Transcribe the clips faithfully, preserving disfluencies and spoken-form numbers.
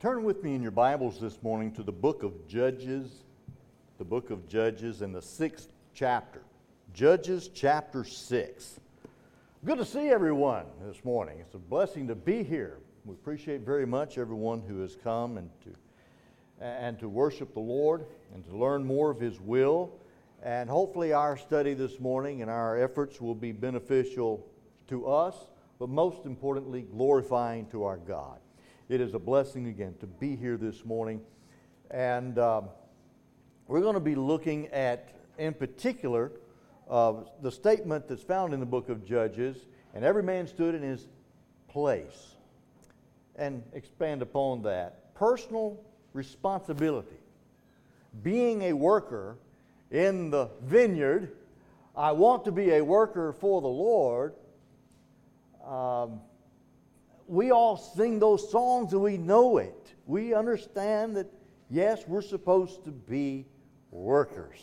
Turn with me in your Bibles this morning to the book of Judges, the book of Judges in the sixth chapter. Judges chapter six. Good to see everyone this morning. It's a blessing to be here. We appreciate very much everyone who has come and to and to worship the Lord and to learn more of His will. And hopefully our study this morning and our efforts will be beneficial to us, but most importantly, glorifying to our God. It is a blessing again to be here this morning. And um, we're going to be looking at, in particular, uh, the statement that's found in the book of Judges, and every man stood in his place. And expand upon that. Personal responsibility. Being a worker in the vineyard, I want to be a worker for the Lord. Um, we all sing those songs and we know it. We understand that, yes, we're supposed to be workers.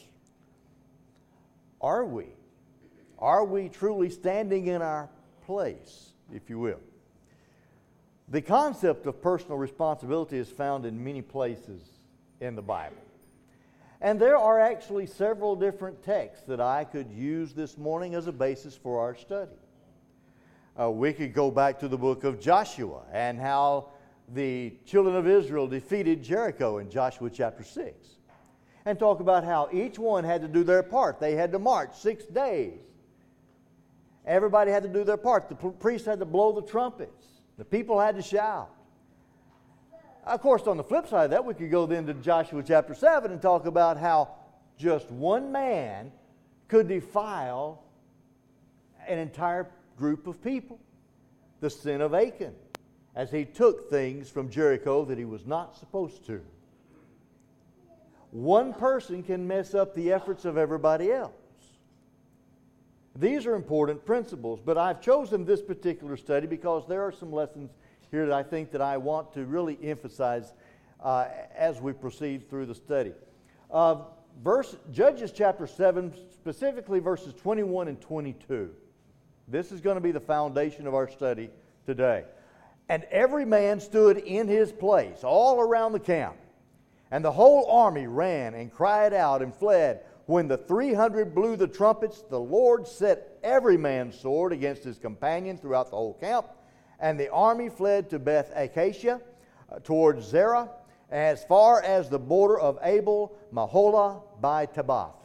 Are we? Are we truly standing in our place, if you will? The concept of personal responsibility is found in many places in the Bible. And there are actually several different texts that I could use this morning as a basis for our study. Uh, we could go back to the book of Joshua and how the children of Israel defeated Jericho in Joshua chapter six. And talk about how each one had to do their part. They had to march six days. Everybody had to do their part. The priest had to blow the trumpets. The people had to shout. Of course, on the flip side of that, we could go then to Joshua chapter seven and talk about how just one man could defile an entire group of people. The sin of Achan, as he took things from Jericho that he was not supposed to. One person can mess up the efforts of everybody else. These are important principles, but I've chosen this particular study because there are some lessons here that I think that I want to really emphasize uh, as we proceed through the study. Uh, verse Judges chapter seven, specifically verses twenty-one and twenty-two. This is going to be the foundation of our study today. And every man stood in his place, all around the camp. And the whole army ran and cried out and fled. When the three hundred blew the trumpets, the Lord set every man's sword against his companion throughout the whole camp. And the army fled to Beth Acacia, uh, towards Zerah, as far as the border of Abel Maholah by Tabbath.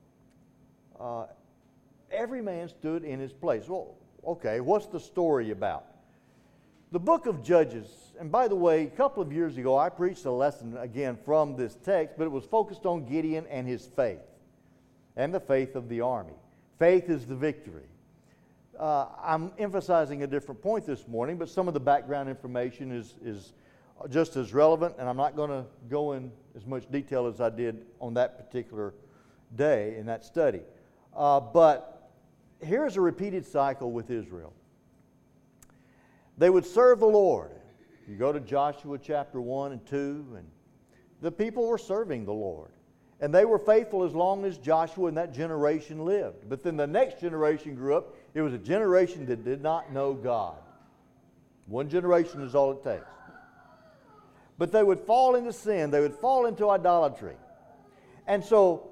Uh, every man stood in his place. Well, okay, what's the story about? The book of Judges, and by the way, a couple of years ago I preached a lesson again from this text, but it was focused on Gideon and his faith, and the faith of the army. Faith is the victory. Uh, I'm emphasizing a different point this morning, but some of the background information is, is just as relevant, and I'm not going to go in as much detail as I did on that particular day in that study. Uh, but here's a repeated cycle with Israel. They would serve the Lord. You go to Joshua chapter one and two, and the people were serving the Lord. And they were faithful as long as Joshua and that generation lived. But then the next generation grew up. It was a generation that did not know God. One generation is all it takes. But they would fall into sin. They would fall into idolatry. And so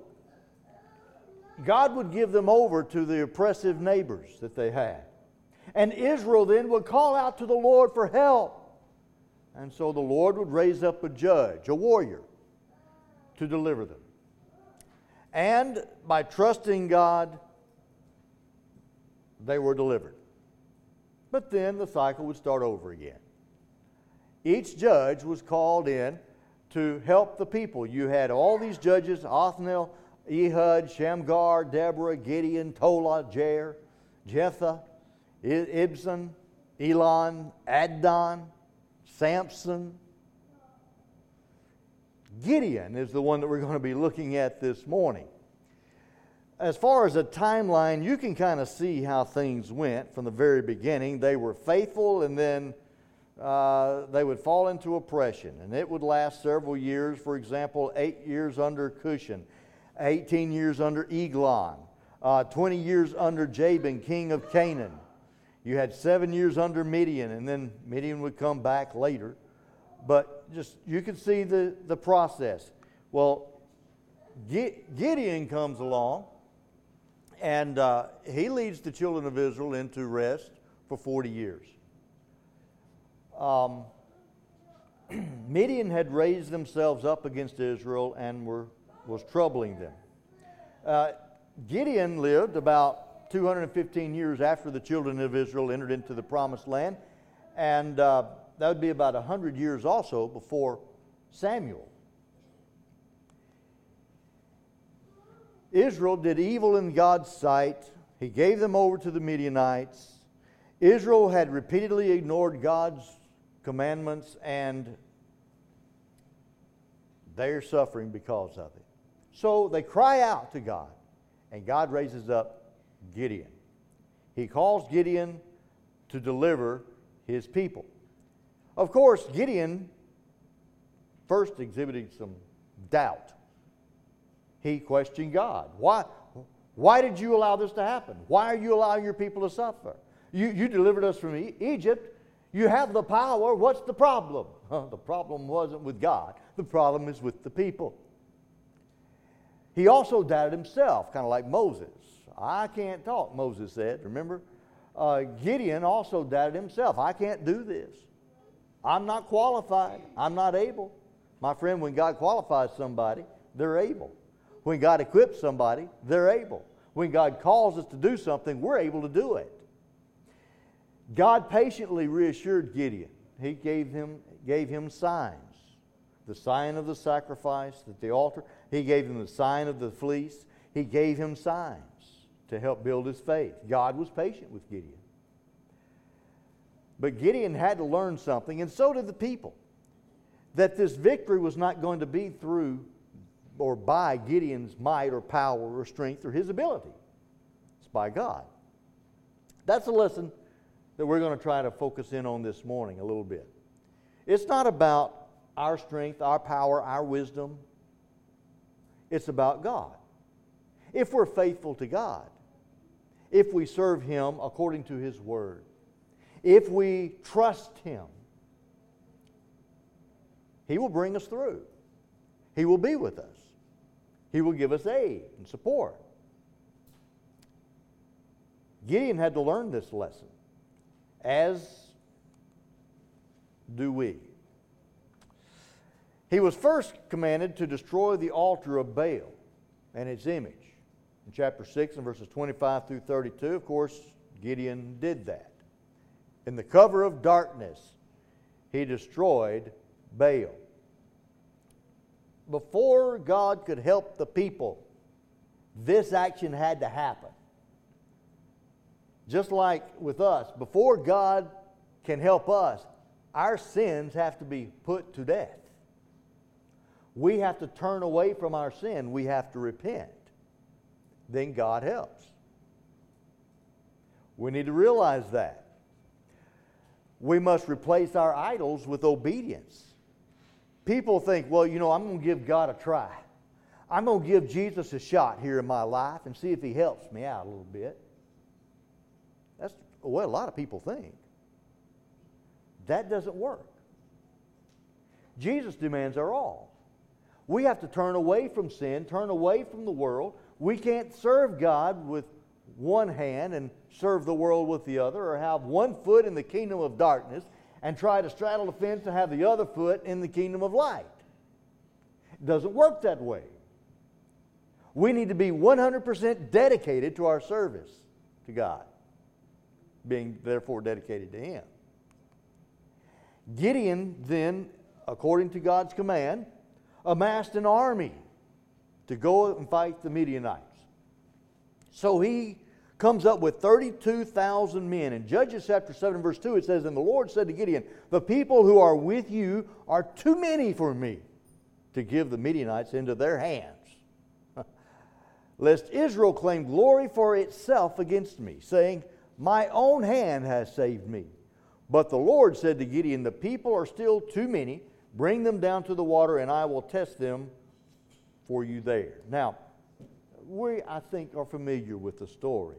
God would give them over to the oppressive neighbors that they had. And Israel then would call out to the Lord for help. And so the Lord would raise up a judge, a warrior, to deliver them. And by trusting God, they were delivered. But then the cycle would start over again. Each judge was called in to help the people. You had all these judges, Othniel, Ehud, Shamgar, Deborah, Gideon, Tola, Jair, Jephthah, Ibzan, Elon, Adon, Samson. Gideon is the one that we're going to be looking at this morning. As far as a timeline, you can kind of see how things went from the very beginning. They were faithful, and then uh, they would fall into oppression. And it would last several years. For example, eight years under Cushan, eighteen years under Eglon, uh, twenty years under Jabin, king of Canaan. You had seven years under Midian, and then Midian would come back later. But just you can see the, the process. Well, Gideon comes along, and uh, he leads the children of Israel into rest for forty years. Um, Midian had raised themselves up against Israel and were was troubling them. Uh, Gideon lived about two hundred fifteen years after the children of Israel entered into the promised land, and uh, that would be about one hundred years also before Samuel. Israel did evil in God's sight. He gave them over to the Midianites. Israel had repeatedly ignored God's commandments, and they're suffering because of it. So they cry out to God, and God raises up Gideon. He calls Gideon to deliver his people. Of course, Gideon first exhibited some doubt. He questioned God. Why, why did you allow this to happen? Why are you allowing your people to suffer? You, you delivered us from e- Egypt. You have the power. What's the problem? Huh, the problem wasn't with God. The problem is with the people. He also doubted himself, kind of like Moses. I can't talk, Moses said. Remember? Uh, Gideon also doubted himself. I can't do this. I'm not qualified. I'm not able. My friend, when God qualifies somebody, they're able. When God equips somebody, they're able. When God calls us to do something, we're able to do it. God patiently reassured Gideon. He gave him, gave him signs. The sign of the sacrifice at the altar. He gave him the sign of the fleece. He gave him signs to help build his faith. God was patient with Gideon. But Gideon had to learn something, and so did the people, that this victory was not going to be through or by Gideon's might or power or strength or his ability. It's by God. That's a lesson that we're going to try to focus in on this morning a little bit. It's not about our strength, our power, our wisdom. It's about God. If we're faithful to God, if we serve Him according to His Word, if we trust Him, He will bring us through. He will be with us. He will give us aid and support. Gideon had to learn this lesson, as do we. He was first commanded to destroy the altar of Baal and its image. In chapter six and verses twenty-five through thirty-two, of course, Gideon did that. In the cover of darkness, he destroyed Baal. Before God could help the people, this action had to happen. Just like with us, before God can help us, our sins have to be put to death. We have to turn away from our sin. We have to repent. Then God helps. We need to realize that. We must replace our idols with obedience. People think, well, you know, I'm going to give God a try. I'm going to give Jesus a shot here in my life and see if He helps me out a little bit. That's what a lot of people think. That doesn't work. Jesus demands our all. We have to turn away from sin, turn away from the world. We can't serve God with one hand and serve the world with the other, or have one foot in the kingdom of darkness and try to straddle the fence and have the other foot in the kingdom of light. It doesn't work that way. We need to be one hundred percent dedicated to our service to God, being therefore dedicated to Him. Gideon then, according to God's command, amassed an army to go and fight the Midianites. So he comes up with thirty-two thousand men. In Judges chapter seven verse two it says, "And the Lord said to Gideon, the people who are with you are too many for me to give the Midianites into their hands, lest Israel claim glory for itself against me, saying, my own hand has saved me. But the Lord said to Gideon, the people are still too many. Bring them down to the water, and I will test them for you there." Now, we, I think, are familiar with the story.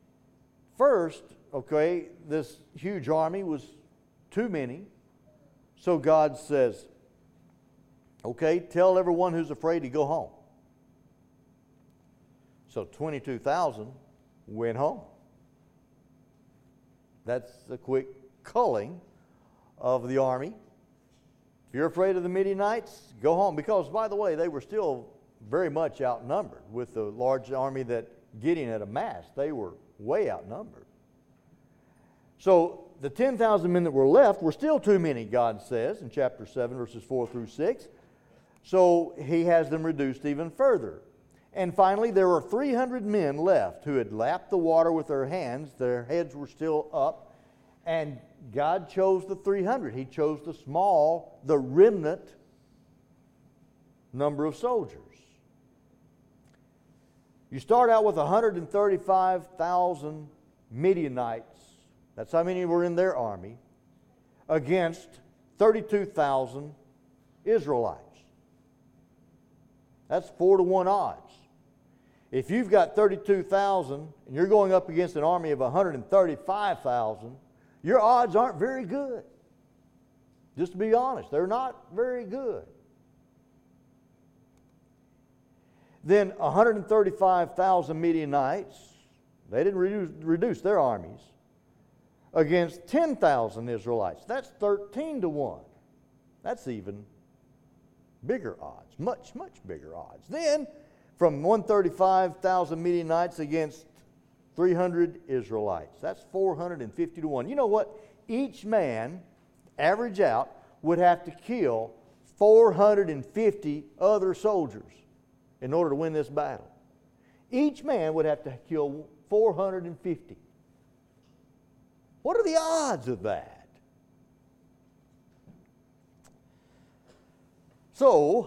First, okay, this huge army was too many. So God says, okay, tell everyone who's afraid to go home. So twenty-two thousand went home. That's a quick culling of the army. If you're afraid of the Midianites, go home. Because, by the way, they were still very much outnumbered with the large army that Gideon had amassed. They were way outnumbered. So the ten thousand men that were left were still too many, God says, in chapter seven, verses four through six. So he has them reduced even further. And finally, there were three hundred men left who had lapped the water with their hands. Their heads were still up. And God chose the three hundred. He chose the small, the remnant number of soldiers. You start out with one hundred thirty-five thousand Midianites. That's how many were in their army. Against thirty-two thousand Israelites. That's four to one odds. If you've got thirty-two thousand and you're going up against an army of one hundred thirty-five thousand, your odds aren't very good. Just to be honest, they're not very good. Then one hundred thirty-five thousand Midianites, they didn't reduce, reduce their armies, against ten thousand Israelites. That's thirteen to one. That's even bigger odds, much, much bigger odds. Then, from one hundred thirty-five thousand Midianites against three hundred Israelites. That's four hundred fifty to one. You know what? Each man, average out, would have to kill four hundred fifty other soldiers in order to win this battle. Each man would have to kill four hundred fifty. What are the odds of that? So,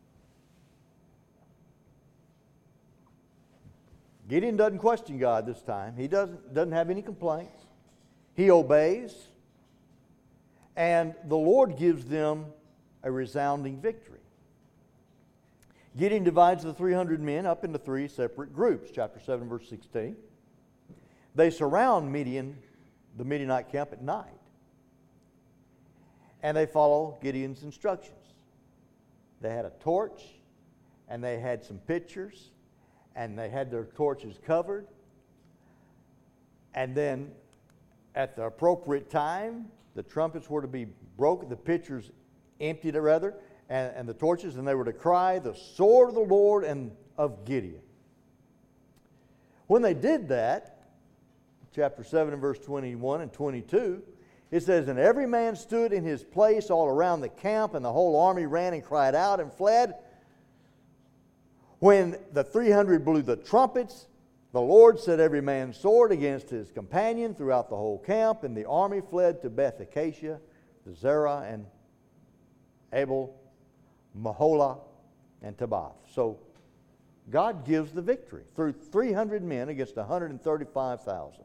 Gideon doesn't question God this time. He doesn't, doesn't have any complaints. He obeys. And the Lord gives them a resounding victory. Gideon divides the three hundred men up into three separate groups. Chapter seven, verse sixteen. They surround Midian, the Midianite camp at night. And they follow Gideon's instructions. They had a torch, and they had some pitchers, and they had their torches covered. And then at the appropriate time, the trumpets were to be broken, the pitchers emptied rather, and, and the torches, and they were to cry, "The sword of the Lord and of Gideon." When they did that, chapter seven and verse twenty-one and twenty-two, it says, "And every man stood in his place all around the camp, and the whole army ran and cried out and fled. When the three hundred blew the trumpets, the Lord set every man's sword against his companion throughout the whole camp, and the army fled to Beth Acacia, to Zerah, and Abel, Mahola, and Tabath." So God gives the victory through three hundred men against one hundred thirty-five thousand.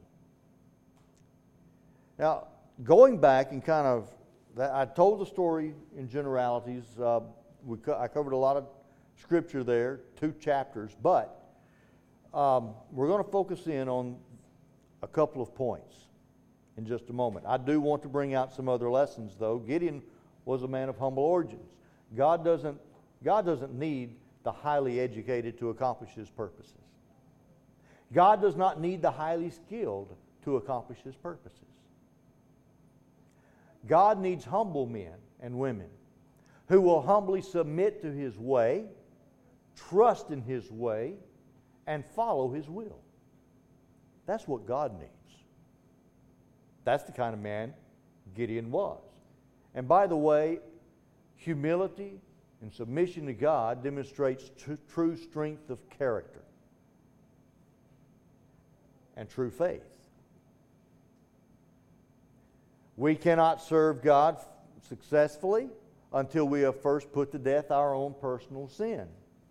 Now, going back and kind of, I told the story in generalities. Uh, we co- I covered a lot of scripture there, two chapters, but um, we're going to focus in on a couple of points in just a moment. I do want to bring out some other lessons, though. Gideon was a man of humble origins. God doesn't, God doesn't need the highly educated to accomplish His purposes. God does not need the highly skilled to accomplish His purposes. God needs humble men and women who will humbly submit to His way, trust in His way, and follow His will. That's what God needs. That's the kind of man Gideon was. And by the way, humility and submission to God demonstrates tr- true strength of character and true faith. We cannot serve God successfully until we have first put to death our own personal sin.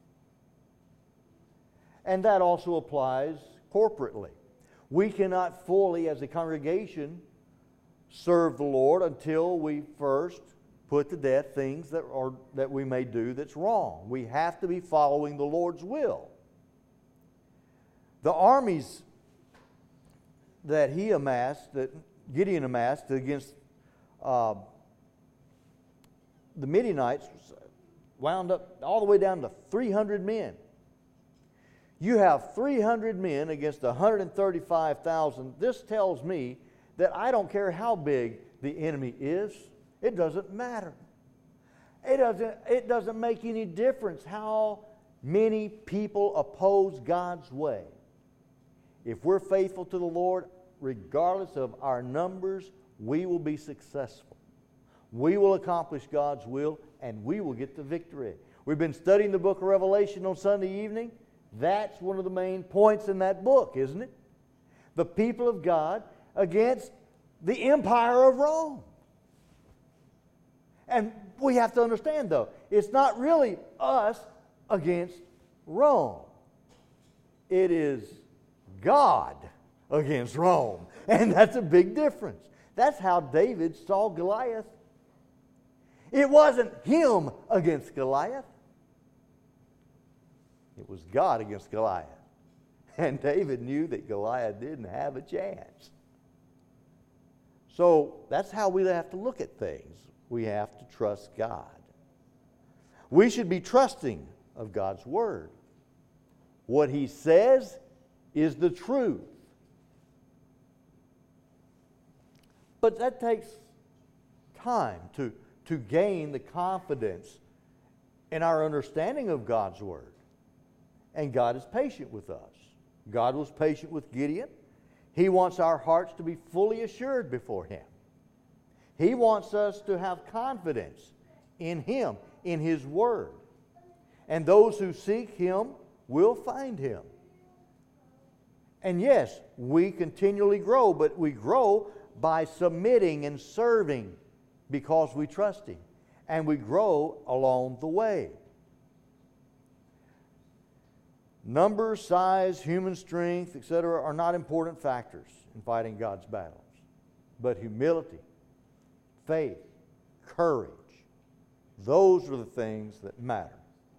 And that also applies corporately. We cannot fully, as a congregation, serve the Lord until we first put to death things that are that we may do that's wrong. We have to be following the Lord's will. The armies that he amassed, that Gideon amassed against uh, the Midianites wound up all the way down to three hundred men. You have three hundred men against one hundred thirty-five thousand. This tells me that I don't care how big the enemy is. It doesn't matter. It doesn't, it doesn't make any difference how many people oppose God's way. If we're faithful to the Lord, regardless of our numbers, we will be successful. We will accomplish God's will, and we will get the victory. We've been studying the book of Revelation on Sunday evening. That's one of the main points in that book, isn't it? The people of God against the empire of Rome. And we have to understand, though, it's not really us against Rome. It is God against Rome. And that's a big difference. That's how David saw Goliath. It wasn't him against Goliath. It was God against Goliath. And David knew that Goliath didn't have a chance. So that's how we have to look at things. We have to trust God. We should be trusting of God's Word. What He says is the truth. But that takes time to, to gain the confidence in our understanding of God's Word. And God is patient with us. God was patient with Gideon. He wants our hearts to be fully assured before Him. He wants us to have confidence in Him, in His Word. And those who seek Him will find Him. And yes, we continually grow, but we grow by submitting and serving because we trust Him. And we grow along the way. Numbers, size, human strength, et cetera are not important factors in fighting God's battles. But humility, faith, courage, those are the things that matter.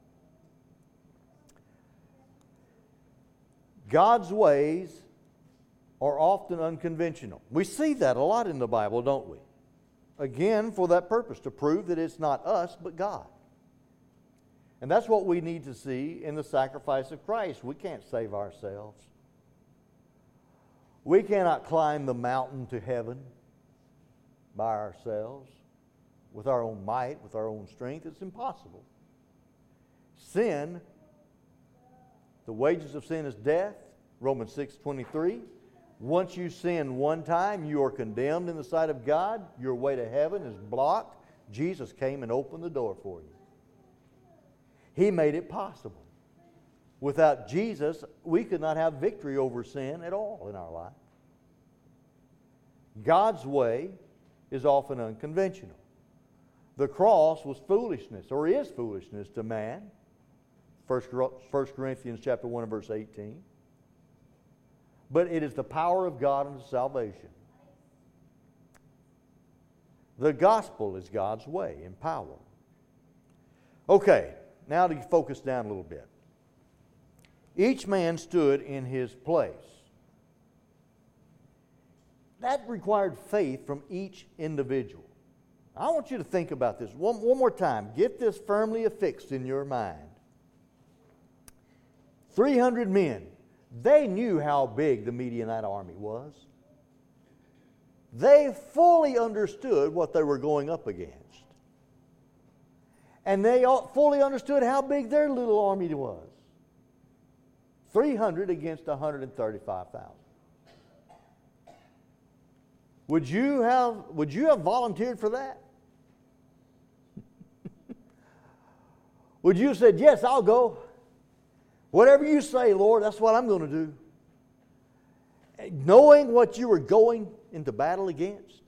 God's ways are often unconventional. We see that a lot in the Bible, don't we? Again, for that purpose, to prove that it's not us, but God. And that's what we need to see in the sacrifice of Christ. We can't save ourselves. We cannot climb the mountain to heaven by ourselves, with our own might, with our own strength. It's impossible. Sin, the wages of sin is death, Romans six twenty-three. Once you sin one time, you are condemned in the sight of God. Your way to heaven is blocked. Jesus came and opened the door for you. He made it possible. Without Jesus, we could not have victory over sin at all in our life. God's way is often unconventional. The cross was foolishness, or is foolishness to man. First Corinthians chapter one and verse eighteen. But it is the power of God unto salvation. The gospel is God's way in power. Okay, now to focus down a little bit. Each man stood in his place. That required faith from each individual. I want you to think about this one, one more time. Get this firmly affixed in your mind. three hundred men. They knew how big the Midianite army was. They fully understood what they were going up against. And they fully understood how big their little army was. three hundred against one hundred thirty-five thousand. Would you have, would you have volunteered for that? Would you have said, yes, I'll go. Whatever you say, Lord, that's what I'm going to do. Knowing what you were going into battle against.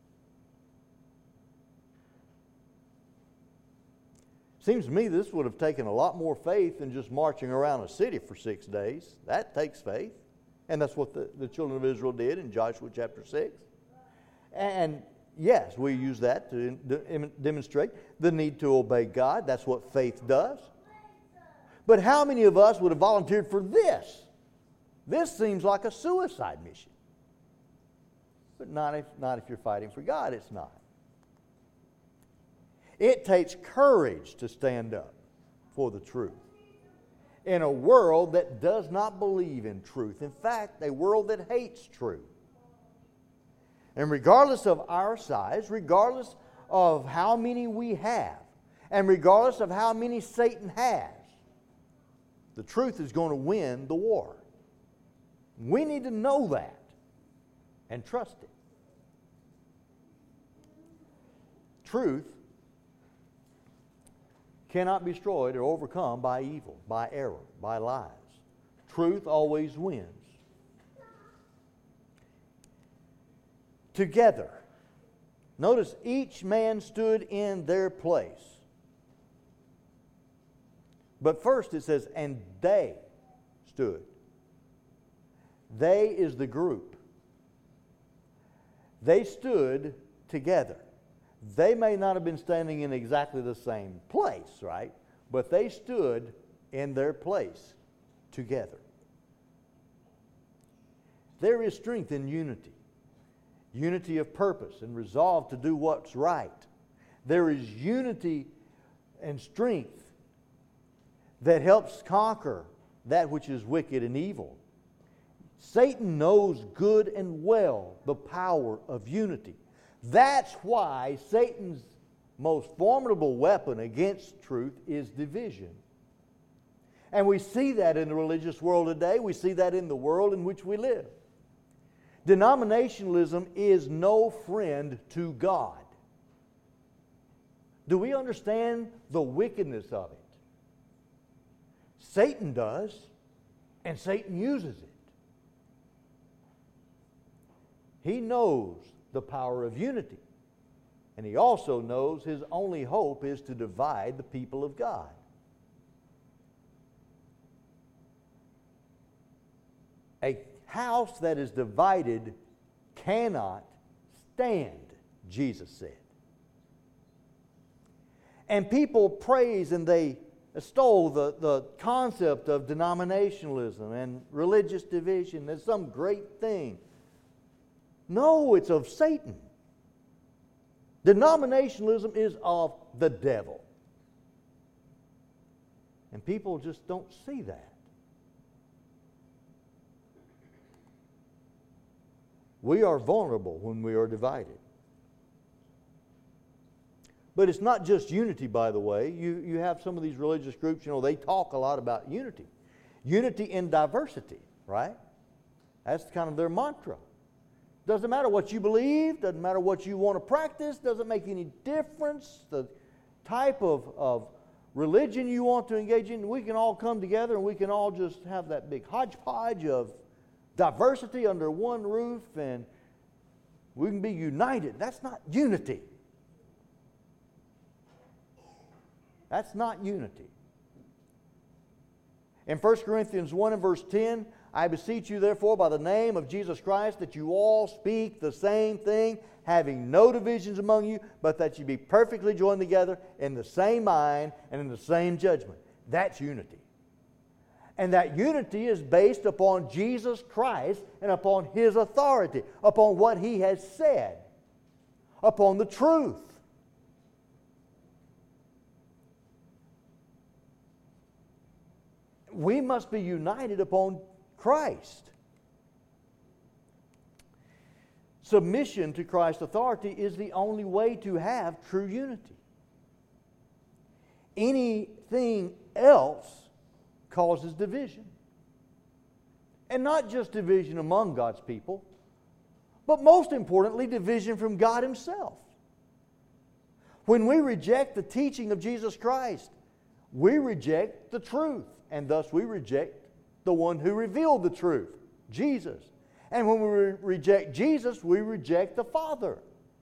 Seems to me this would have taken a lot more faith than just marching around a city for six days. That takes faith. And that's what the, the children of Israel did in Joshua chapter six. And yes, we use that to de- demonstrate the need to obey God. That's what faith does. But how many of us would have volunteered for this? This seems like a suicide mission. But not if, not if you're fighting for God, it's not. It takes courage to stand up for the truth in a world that does not believe in truth. In fact, a world that hates truth. And regardless of our size, regardless of how many we have, and regardless of how many Satan has, the truth is going to win the war. We need to know that and trust it. Truth cannot be destroyed or overcome by evil, by error, by lies. Truth always wins. Together. Notice each man stood in their place. But first it says, and they stood. They is the group. They stood together. They may not have been standing in exactly the same place, right? But they stood in their place together. There is strength in unity. Unity of purpose and resolve to do what's right. There is unity and strength that helps conquer that which is wicked and evil. Satan knows good and well the power of unity. That's why Satan's most formidable weapon against truth is division. And we see that in the religious world today. We see that in the world in which we live. Denominationalism is no friend to God. Do we understand the wickedness of it? Satan does, and Satan uses it. He knows the power of unity, and he also knows his only hope is to divide the people of God. A house that is divided cannot stand, Jesus said. And people praise and they extol the, the concept of denominationalism and religious division as some great thing. No, it's of Satan. Denominationalism is of the devil. And people just don't see that. We are vulnerable when we are divided. But it's not just unity, by the way. You, you have some of these religious groups, you know, they talk a lot about unity. Unity in diversity, right? That's kind of their mantra. Doesn't matter what you believe, doesn't matter what you want to practice, doesn't make any difference. The type of, of religion you want to engage in, we can all come together and we can all just have that big hodgepodge of diversity under one roof and we can be united. That's not unity. That's not unity. In First Corinthians one and verse ten, I beseech you therefore by the name of Jesus Christ that you all speak the same thing, having no divisions among you, but that you be perfectly joined together in the same mind and in the same judgment. That's unity. And that unity is based upon Jesus Christ and upon His authority, upon what He has said, upon the truth. We must be united upon Christ. Submission to Christ's authority is the only way to have true unity. Anything else causes division. And not just division among God's people, but most importantly, division from God Himself. When we reject the teaching of Jesus Christ, we reject the truth, and thus we reject the one who revealed the truth, Jesus. And when we re- reject Jesus, we reject the Father.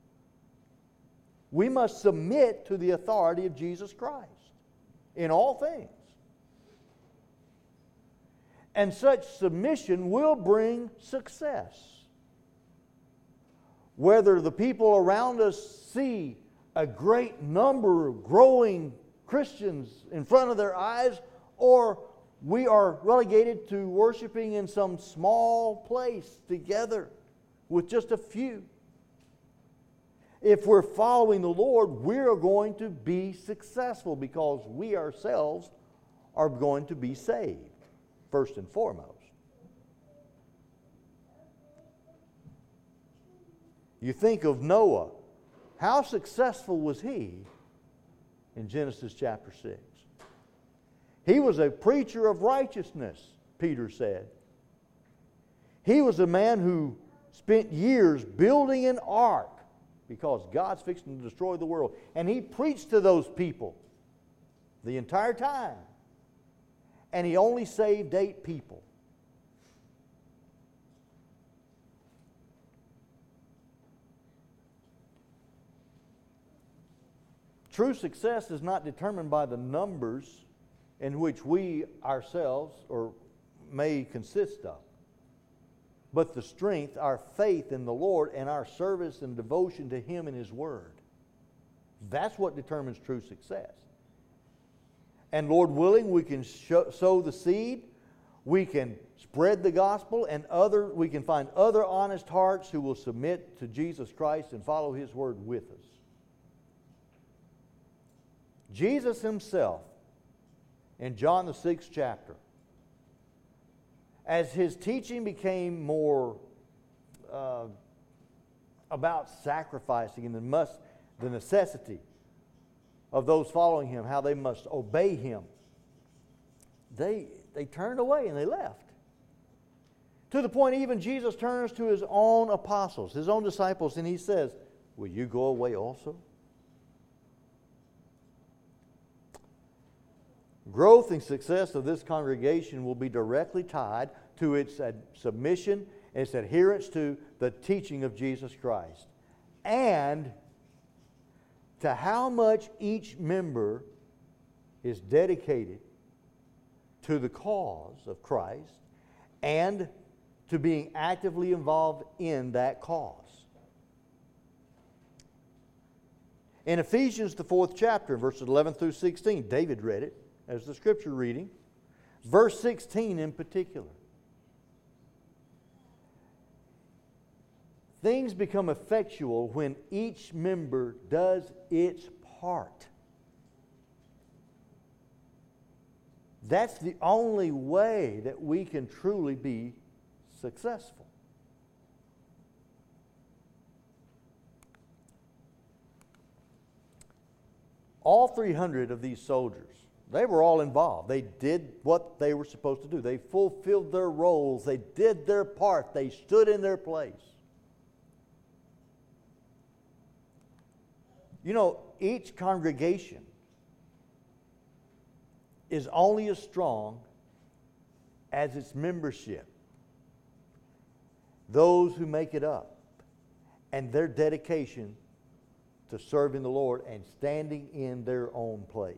We must submit to the authority of Jesus Christ in all things. And such submission will bring success. Whether the people around us see a great number of growing Christians in front of their eyes, or we are relegated to worshiping in some small place together with just a few. if we're following the Lord, we're going to be successful because we ourselves are going to be saved, first and foremost. You think of Noah. How successful was he in Genesis chapter six? He was a preacher of righteousness, Peter said. He was a man who spent years building an ark because God's fixing to destroy the world. And he preached to those people the entire time. And he only saved eight people. True success is not determined by the numbers in which we ourselves or may consist of, but the strength, our faith in the Lord, and our service and devotion to Him and His Word. That's what determines true success. And Lord willing, we can show, sow the seed, we can spread the gospel, and other we can find other honest hearts who will submit to Jesus Christ and follow His Word with us. Jesus Himself, in John the sixth chapter, as His teaching became more uh, about sacrificing and the, must, the necessity of those following Him, how they must obey Him, they, they turned away and they left. To the point even Jesus turns to His own apostles, His own disciples, and He says, "Will you go away also?" Growth and success of this congregation will be directly tied to its submission and its adherence to the teaching of Jesus Christ, and to how much each member is dedicated to the cause of Christ and to being actively involved in that cause. In Ephesians, the fourth chapter, verses eleven through sixteen, David read it as the scripture reading. Verse sixteen in particular. Things become effectual when each member does its part. That's the only way that we can truly be successful. All three hundred of these soldiers, they were all involved. They did what they were supposed to do. They fulfilled their roles. They did their part. They stood in their place. You know, each congregation is only as strong as its membership, those who make it up, and their dedication to serving the Lord and standing in their own place.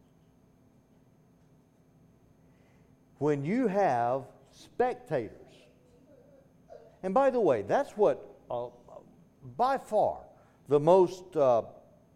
When you have spectators, and by the way, that's what, uh, by far, the most uh,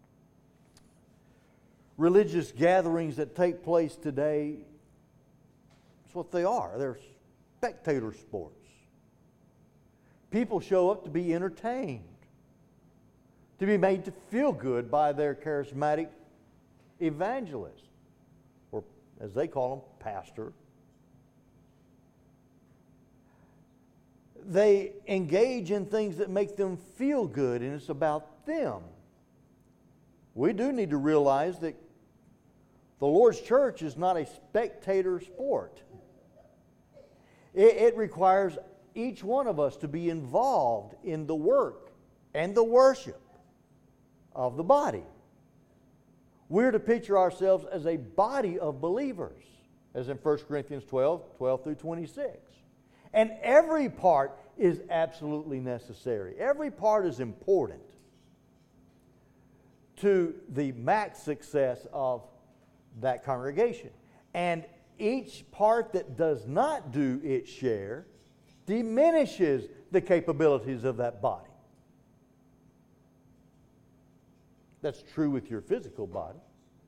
religious gatherings that take place today, that's what they are. They're spectator sports. People show up to be entertained, to be made to feel good by their charismatic evangelist, or as they call them, pastor. They engage in things that make them feel good, and it's about them. We do need to realize that the Lord's church is not a spectator sport. It, it requires each one of us to be involved in the work and the worship of the body. We're to picture ourselves as a body of believers, as in First Corinthians twelve, twelve through twenty-six. And every part is absolutely necessary. Every part is important to the max success of that congregation. And each part that does not do its share diminishes the capabilities of that body. That's true with your physical body.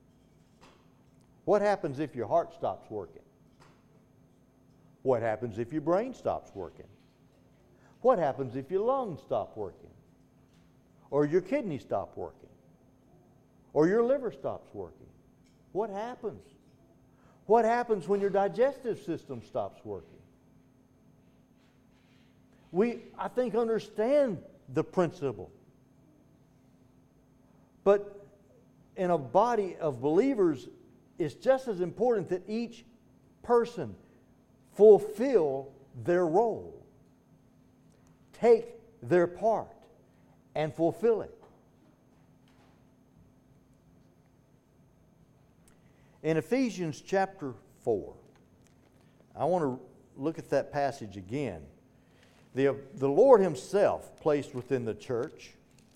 What happens if your heart stops working? What happens if your brain stops working? What happens if your lungs stop working? or your kidney stops working, or your liver stops working. What happens? What happens when your digestive system stops working? We, I think, understand the principle. But in a body of believers, it's just as important that each person fulfill their role, take their part, and fulfill it. In Ephesians chapter four, I want to look at that passage again. The, the Lord Himself placed within the church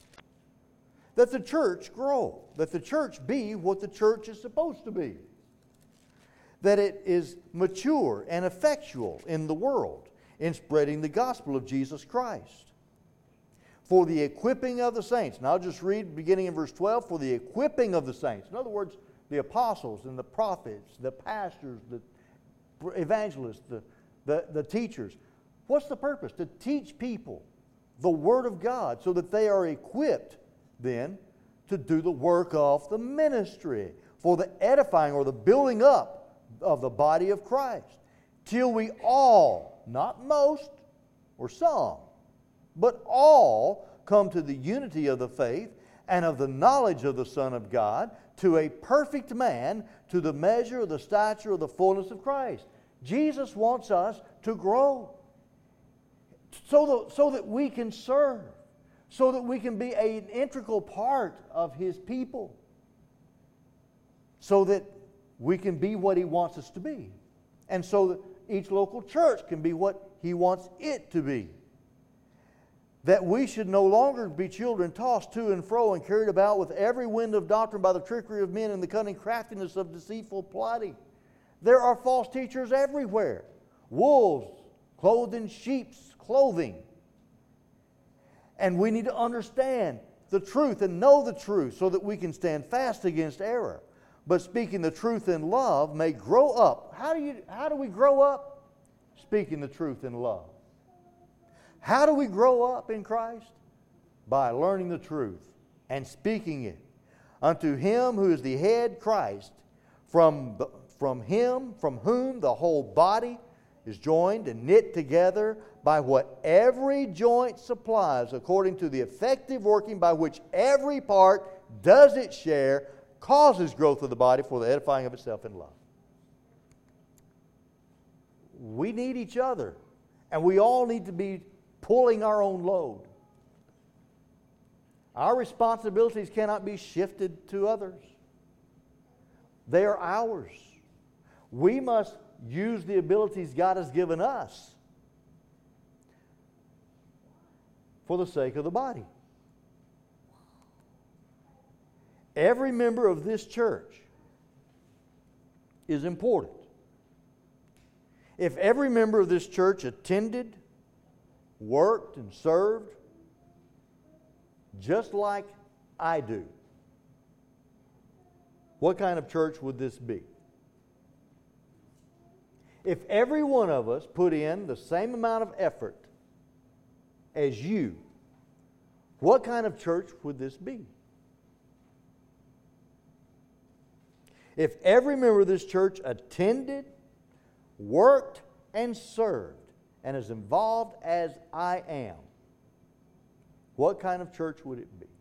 that the church grow, that the church be what the church is supposed to be, that it is mature and effectual in the world in spreading the gospel of Jesus Christ, for the equipping of the saints. And I'll just read beginning in verse twelve, for the equipping of the saints. In other words, the apostles and the prophets, the pastors, the evangelists, the, the, the teachers. What's the purpose? To teach people the Word of God so that they are equipped then to do the work of the ministry, for the edifying or the building up of the body of Christ, till we all, not most or some, but all come to the unity of the faith and of the knowledge of the Son of God, to a perfect man, to the measure of the stature of the fullness of Christ. Jesus wants us to grow so that, so that we can serve, so that we can be an integral part of His people, so that we can be what He wants us to be, and so that each local church can be what He wants it to be. That we should no longer be children tossed to and fro and carried about with every wind of doctrine by the trickery of men and the cunning craftiness of deceitful plotting. There are false teachers everywhere. Wolves clothed in sheep's clothing. And we need to understand the truth and know the truth so that we can stand fast against error. But speaking the truth in love may grow up. How do you, how do we grow up? Speaking the truth in love. How do we grow up in Christ? By learning the truth and speaking it. Unto Him who is the head, Christ, from, the, from Him, from whom the whole body is joined and knit together by what every joint supplies, according to the effective working by which every part does its share, causes growth of the body for the edifying of itself in love. We need each other, and we all need to be pulling our own load. Our responsibilities cannot be shifted to others. They are ours. We must use the abilities God has given us for the sake of the body. Every member of this church is important. If every member of this church attended, worked, and served just like I do, what kind of church would this be? If every one of us put in the same amount of effort as you, what kind of church would this be? If every member of this church attended, worked, and served, and as involved as I am, what kind of church would it be?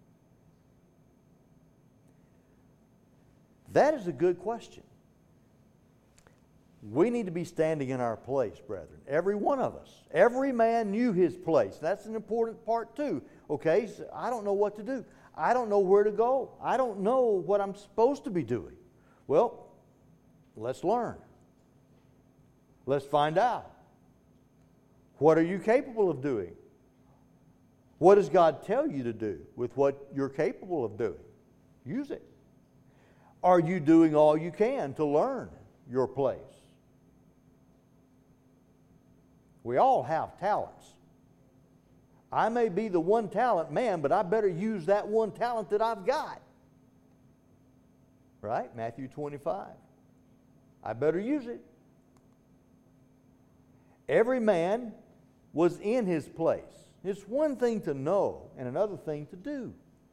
That is a good question. We need to be standing in our place, brethren. Every one of us. Every man knew his place. That's an important part too. Okay, so I don't know what to do. I don't know where to go. I don't know what I'm supposed to be doing. Well, let's learn. Let's find out. What are you capable of doing? What does God tell you to do with what you're capable of doing? Use it. Are you doing all you can to learn your place? We all have talents. I may be the one talent man, but I better use that one talent that I've got. Right? Matthew twenty-five. I better use it. Every man was in his place. It's one thing to know and another thing to do.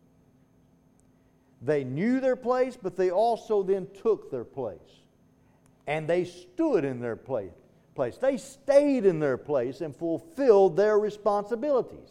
They knew their place, but they also then took their place. And they stood in their place. place. They stayed in their place and fulfilled their responsibilities.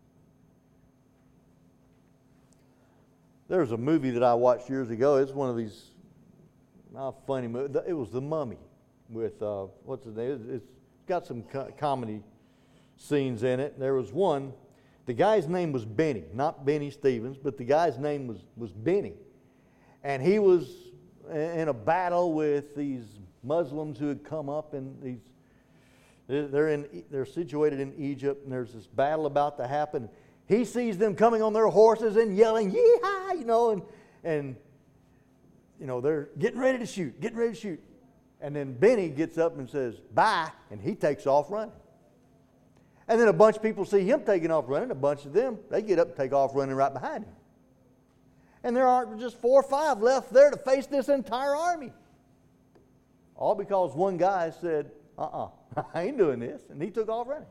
There's a movie that I watched years ago. It's one of these not funny movies. It was The Mummy with, uh, what's his name? It's got some co- comedy scenes in it. There was one, the guy's name was Benny, not Benny Stevens, but the guy's name was, was Benny. And he was in a battle with these Muslims who had come up, and these they're in they're situated in Egypt, and there's this battle about to happen. He sees them coming on their horses and yelling, "Yee-haw!" you know, and and you know they're getting ready to shoot, getting ready to shoot. And then Benny gets up and says, "Bye," and he takes off running. And then a bunch of people see him taking off running. A bunch of them, they get up and take off running right behind him. And there aren't just four or five left there to face this entire army. All because one guy said, uh-uh, I ain't doing this. And he took off running.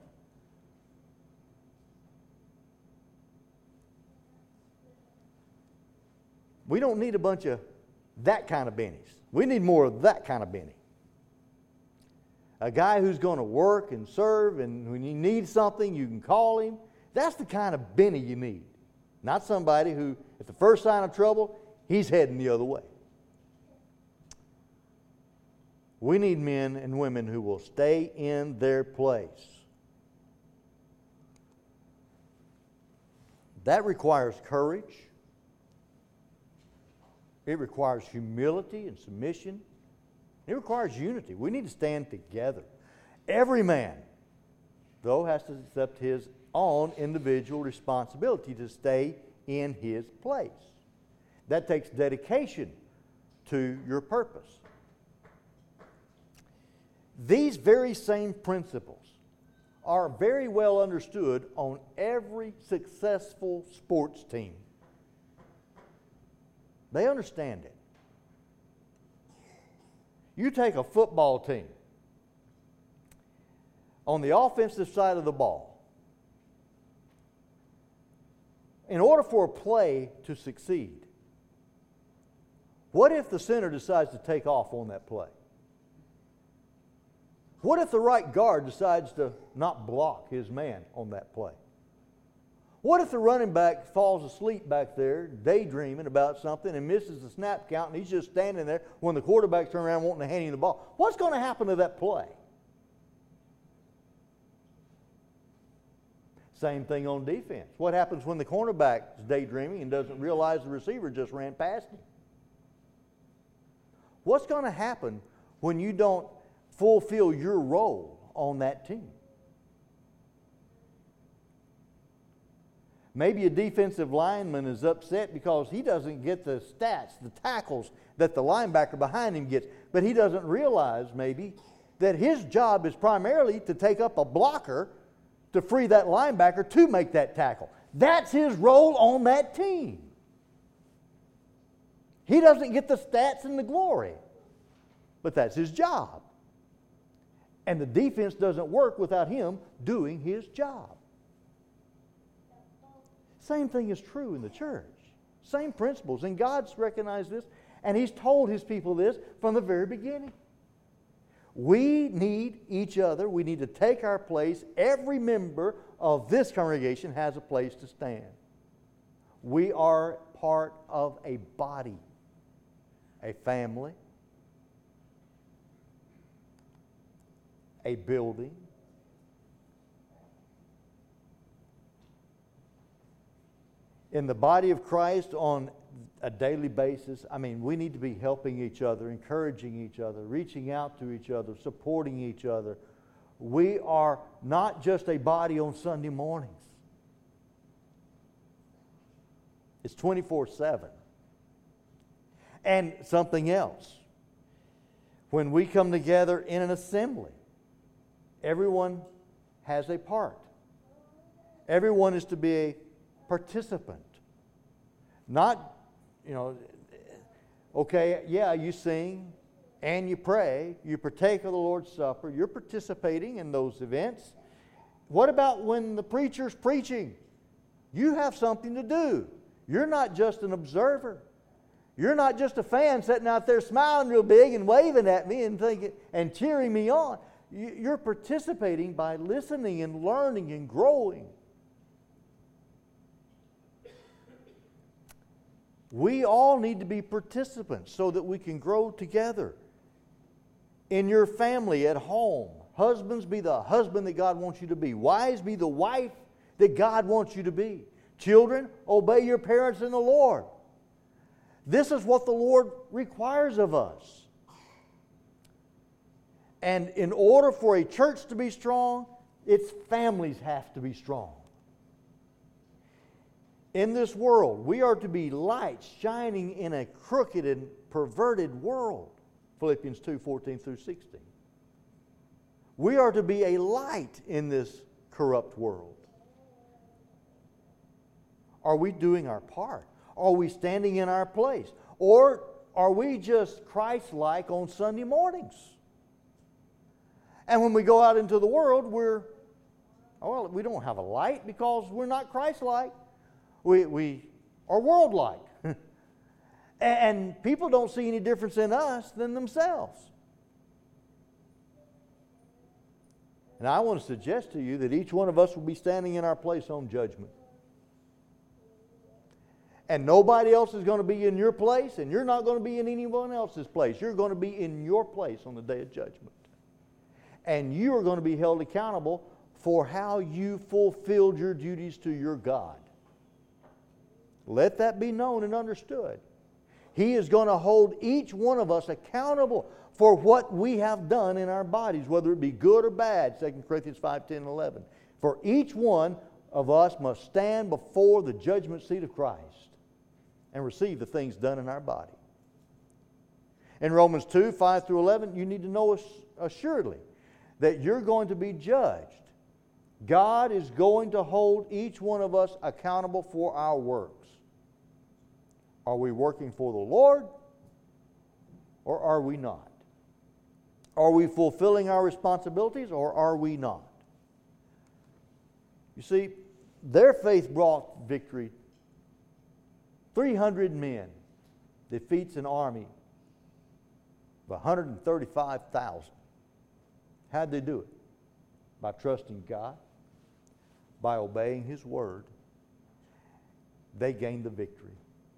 We don't need a bunch of that kind of Bennies. We need more of that kind of Benny. A guy who's going to work and serve, and when you need something, you can call him. That's the kind of Benny you need. Not somebody who, at the first sign of trouble, he's heading the other way. We need men and women who will stay in their place. That requires courage. It requires humility and submission. It requires unity. We need to stand together. Every man, though, has to accept his own individual responsibility to stay in his place. That takes dedication to your purpose. These very same principles are very well understood on every successful sports team. They understand it. You take a football team. On the offensive side of the ball, in order for a play to succeed, what if the center decides to take off on that play? What if the right guard decides to not block his man on that play? What if the running back falls asleep back there, daydreaming about something, and misses the snap count, and he's just standing there when the quarterback turns around wanting to hand him the ball? What's going to happen to that play? Same thing on defense. What happens when the cornerback is daydreaming and doesn't realize the receiver just ran past him? What's going to happen when you don't fulfill your role on that team? Maybe a defensive lineman is upset because he doesn't get the stats, the tackles that the linebacker behind him gets. But he doesn't realize maybe that his job is primarily to take up a blocker to free that linebacker to make that tackle. That's his role on that team. He doesn't get the stats and the glory, but that's his job. And the defense doesn't work without him doing his job. Same thing is true in the church. Same principles. And God's recognized this, and He's told His people this from the very beginning. We need each other. We need to take our place. Every member of this congregation has a place to stand. We are part of a body, a family, a building. In the body of Christ on a daily basis, I mean, we need to be helping each other, encouraging each other, reaching out to each other, supporting each other. We are not just a body on Sunday mornings. It's twenty-four seven. And something else. When we come together in an assembly, everyone has a part. Everyone is to be a participant. Not, you know, okay, yeah, you sing and you pray, you partake of the Lord's Supper, you're participating in those events. What about when the preacher's preaching? You have something to do. You're not just an observer. You're not just a fan sitting out there smiling real big and waving at me and thinking and cheering me on. You're participating by listening and learning and growing. We all need to be participants so that we can grow together. In your family, at home, husbands, be the husband that God wants you to be. Wives, be the wife that God wants you to be. Children, obey your parents in the Lord. This is what the Lord requires of us. And in order for a church to be strong, its families have to be strong. In this world, we are to be lights shining in a crooked and perverted world. Philippians two, fourteen through sixteen. We are to be a light in this corrupt world. Are we doing our part? Are we standing in our place? Or are we just Christ-like on Sunday mornings? And when we go out into the world, we're, well, we don't have a light because we're not Christ-like. We, we are world-like. And people don't see any difference in us than themselves. And I want to suggest to you that each one of us will be standing in our place on judgment. And nobody else is going to be in your place, and you're not going to be in anyone else's place. You're going to be in your place on the day of judgment. And you are going to be held accountable for how you fulfilled your duties to your God. Let that be known and understood. He is going to hold each one of us accountable for what we have done in our bodies, whether it be good or bad, Second Corinthians five, ten, and eleven. For each one of us must stand before the judgment seat of Christ and receive the things done in our body. In Romans two, five through eleven, you need to know assuredly that you're going to be judged. God is going to hold each one of us accountable for our works. Are we working for the Lord, or are we not? Are we fulfilling our responsibilities, or are we not? You see, their faith brought victory. three hundred men defeats an army of one hundred thirty-five thousand. How'd they do it? By trusting God, by obeying His Word. They gained the victory.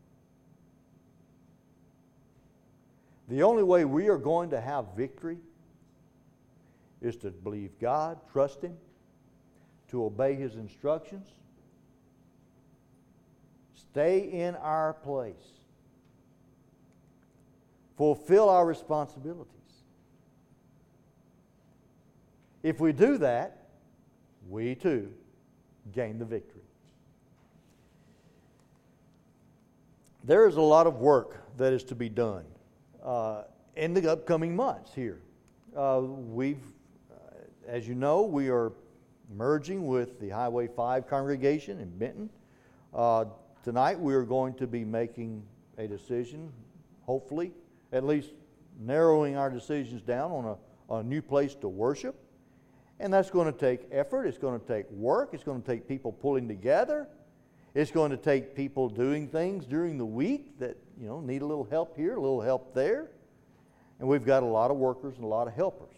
The only way we are going to have victory is to believe God, trust Him, to obey His instructions, stay in our place, fulfill our responsibilities. If we do that, we too gain the victory. There is a lot of work that is to be done uh, in the upcoming months here. Uh, we've, uh, as you know, we are merging with the Highway five congregation in Benton. Uh, tonight we are going to be making a decision, hopefully, at least narrowing our decisions down on a, a new place to worship. And that's going to take effort. It's going to take work. It's going to take people pulling together. It's going to take people doing things during the week that, you know, need a little help here, a little help there. And we've got a lot of workers and a lot of helpers.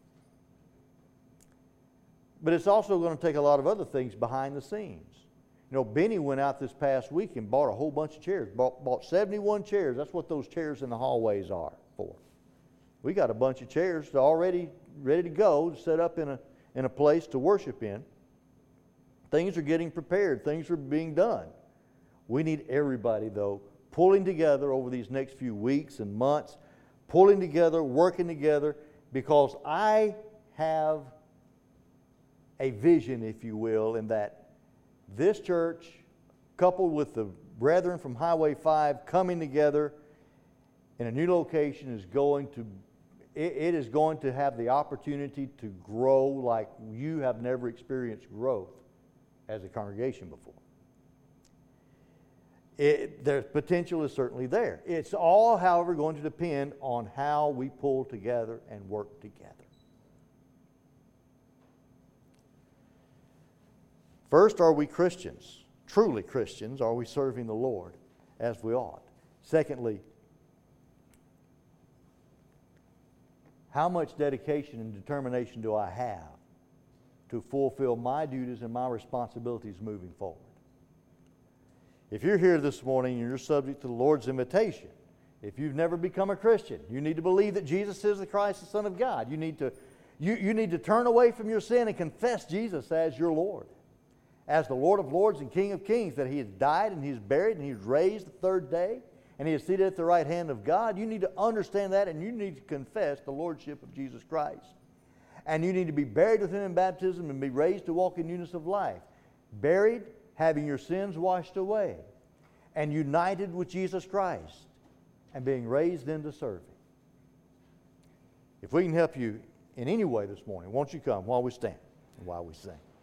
But it's also going to take a lot of other things behind the scenes. You know, Benny went out this past week and bought a whole bunch of chairs. Bought, bought seventy-one chairs. That's what those chairs in the hallways are for. We got a bunch of chairs already ready to go, to set up in a in a place to worship in. Things are getting prepared. Things are being done. We need everybody, though, pulling together over these next few weeks and months, pulling together, working together, because I have a vision, if you will, in that this church, coupled with the brethren from Highway five coming together in a new location, is going to it is going to have the opportunity to grow like you have never experienced growth as a congregation before. It, the potential is certainly there. It's all, however, going to depend on how we pull together and work together. First, are we Christians? Truly Christians? Are we serving the Lord as we ought? Secondly, how much dedication and determination do I have to fulfill my duties and my responsibilities moving forward? If you're here this morning and you're subject to the Lord's invitation, if you've never become a Christian, you need to believe that Jesus is the Christ, the Son of God. You need to, you, you need to turn away from your sin and confess Jesus as your Lord, as the Lord of Lords and King of Kings, that He has died and He's buried and He's raised the third day and He is seated at the right hand of God. You need to understand that, and you need to confess the Lordship of Jesus Christ. And you need to be buried with Him in baptism and be raised to walk in newness of life. Buried, having your sins washed away, and united with Jesus Christ, and being raised into serving. If we can help you in any way this morning, won't you come while we stand and while we sing?